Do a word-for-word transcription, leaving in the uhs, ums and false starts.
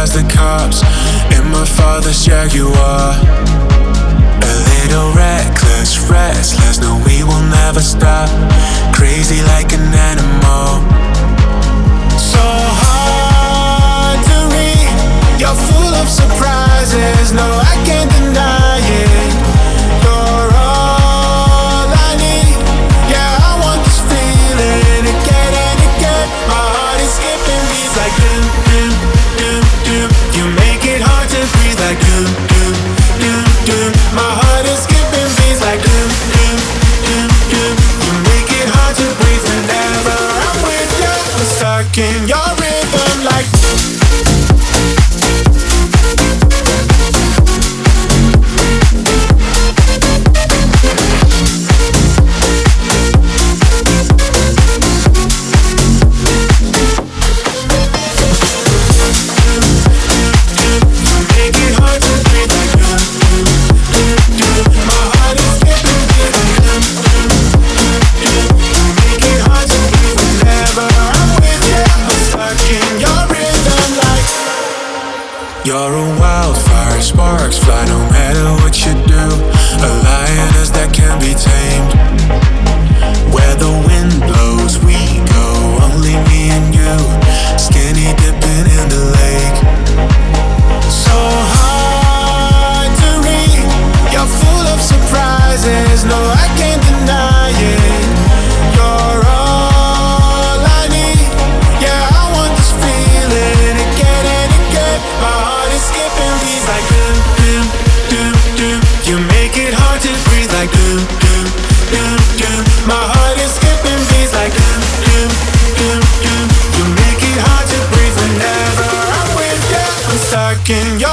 as the cops in my father's Jaguar. A little reckless, restless, no, we will never stop. Crazy like an animal. So hard to read, you're full of surprises, no, I can't deny it. You're all I need, yeah, I want this feeling again and again. My heart is skipping beats like doom, doom, doom, doom. You make it hard to breathe like doom, doom, doom, doom. My heart is skipping beats like doom, doom, doom, doom. You make it hard to breathe whenever I'm with you. I'm stuck in your rhythm like you're a wildfire, sparks fly no matter what you do. A lioness that can be tamed. Where the wind blows, we go. Only me and you, skinny dipping in the lake. So hard to read, you're full of surprises, no, I can't deny it. You're all I need, yeah, I want this feeling again and again. My heart is skipping beats like doom, doom, doom, doom. You make it hard to breathe like doom, doom, doom, doom. My heart is skipping beats like doom, doom, doom, doom. You make it hard to breathe whenever I'm with you. I'm stuck in your